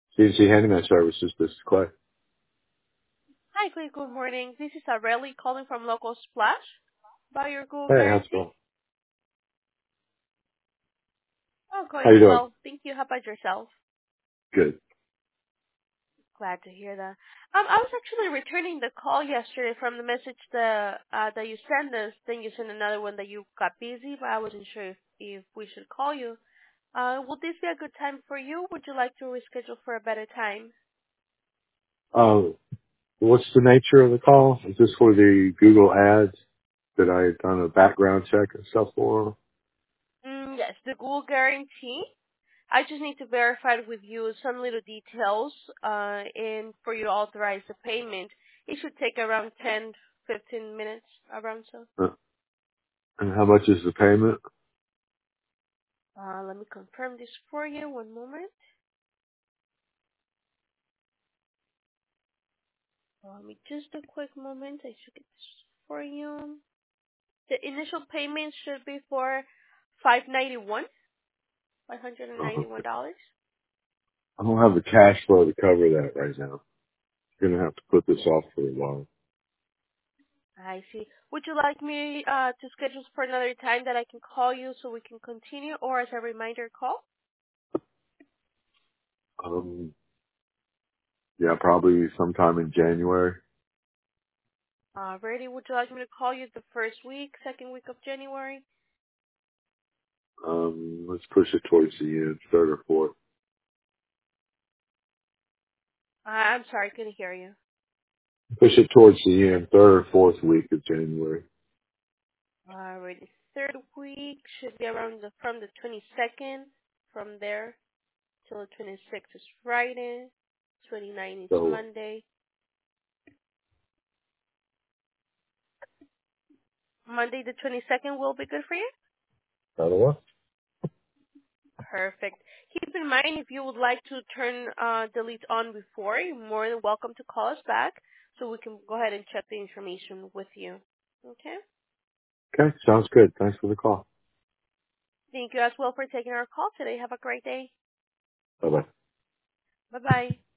CNC Handyman Services, this is Clay. Hi, good morning. This is Areli calling from Local Splash about your Google Hey, how's it guarantee. going? Oh, How you going doing? well. Thank you. How about yourself? Good. Glad to hear that. I was actually returning the call yesterday from the message that you sent us. Then you sent another one that you got busy, but I wasn't sure if we should call you. Will this be a good time for you? Would you like to reschedule for a better time? What's the nature of the call? Is this for the Google ads that I had done a background check and stuff for? Yes, the Google guarantee. I just need to verify with you some little details, and for you to authorize the payment. It should take around 10, 15 minutes, around so. And how much is the payment? Let me confirm this for you. One moment. Let me just a quick moment. I should get this for you. The initial payment should be for $591, Uh, $591. I don't have the cash flow to cover that right now. Gonna have to put this off for a while. I see. Would you like me to schedule for another time that I can call you so we can continue, or as a reminder call? Yeah, probably sometime in January. Alrighty, would you like me to call you the first week, second week of January? Let's push it towards the end, third or fourth. I'm sorry, couldn't hear you. Push it towards the end, third or fourth week of January. Alrighty, third week should be around from the 22nd, from there till the 26th is Friday, 29th is So, Monday. Monday the 22nd will be good for you? that'll work. Perfect. Keep in mind, if you would like to turn delete on before, you're more than welcome to call us back so we can go ahead and check the information with you. Okay? Okay, sounds good. Thanks for the call. Thank you as well for taking our call today. Have a great day. Bye bye. Bye-bye.